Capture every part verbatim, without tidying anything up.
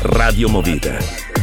Radio Movida.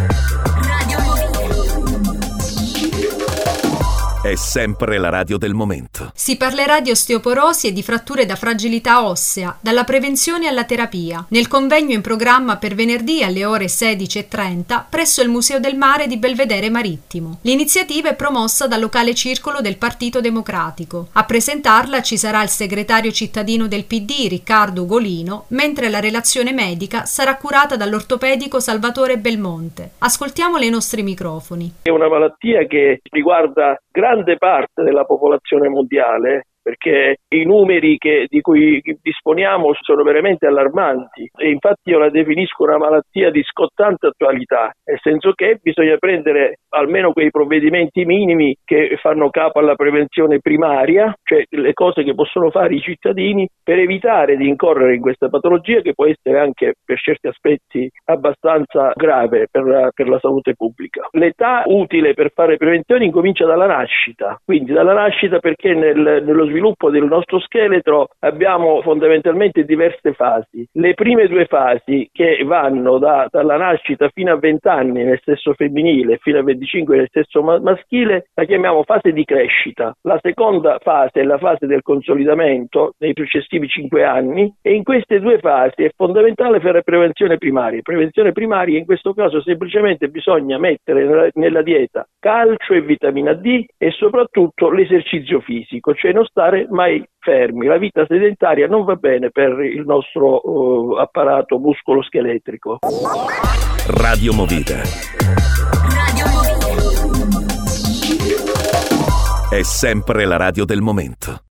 È sempre la radio del momento. Si parlerà di osteoporosi e di fratture da fragilità ossea, dalla prevenzione alla terapia, nel convegno in programma per venerdì alle ore sedici e trenta presso il Museo del Mare di Belvedere Marittimo. L'iniziativa è promossa dal locale circolo del Partito Democratico. A presentarla ci sarà il segretario cittadino del P D, Riccardo Ugolino, mentre la relazione medica sarà curata dall'ortopedico Salvatore Belmonte. Ascoltiamole ai nostri microfoni. È una malattia che riguarda grande parte della popolazione mondiale, perché i numeri che, di cui disponiamo sono veramente allarmanti e infatti io la definisco una malattia di scottante attualità, nel senso che bisogna prendere almeno quei provvedimenti minimi che fanno capo alla prevenzione primaria, cioè le cose che possono fare i cittadini per evitare di incorrere in questa patologia che può essere anche per certi aspetti abbastanza grave per la, per la salute pubblica. L'età utile per fare prevenzione incomincia dalla nascita, quindi dalla nascita perché nel, nello sviluppo del nostro scheletro abbiamo fondamentalmente diverse fasi. Le prime due fasi, che vanno da, dalla nascita fino a venti anni nel sesso femminile, fino a venticinque nel sesso ma- maschile, la chiamiamo fase di crescita. La seconda fase è la fase del consolidamento nei successivi cinque anni e in queste due fasi è fondamentale fare prevenzione primaria. Prevenzione primaria in questo caso semplicemente bisogna mettere nella, nella dieta calcio e vitamina D e soprattutto l'esercizio fisico, cioè non stare mai fermi. La vita sedentaria non va bene per il nostro uh, apparato muscolo-scheletrico. Radio Movida. Radio Movida. È sempre la radio del momento.